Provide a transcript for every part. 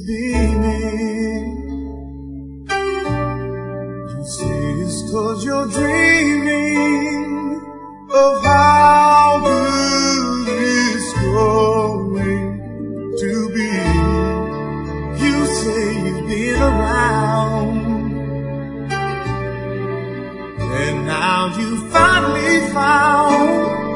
beaming. You say it's 'cause you're dreaming of how good it's going to be. You say you've been around, and now you finally found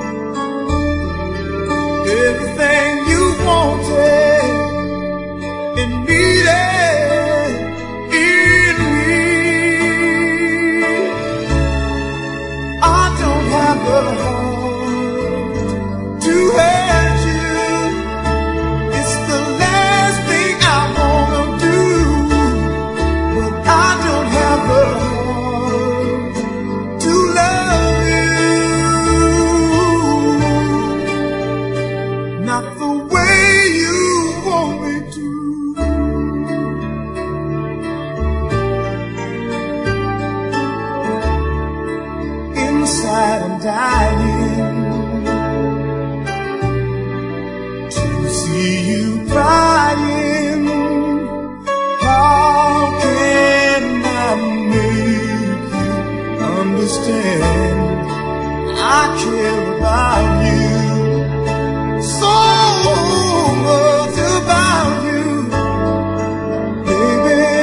everything you wanted and needed in me. I don't have the heart to hurt you. It's the last thing I wanna do, but I don't have the heart to love you. Not the way you want me to. Inside I'm dying to see you crying. How can I make you understand? I care about you, so much about you, baby.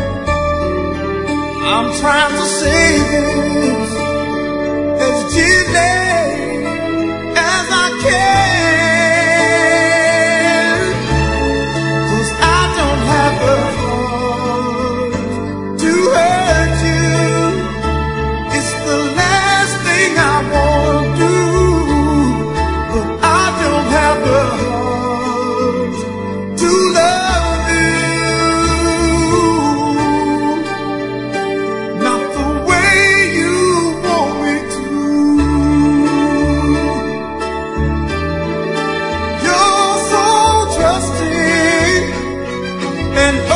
I'm trying to say this as gently as I can, 'cause I don't have the heart to hurt you. It's the last thing I wanna do, but I don't have the heart to love you. Not the way you want me to. You're so trusting and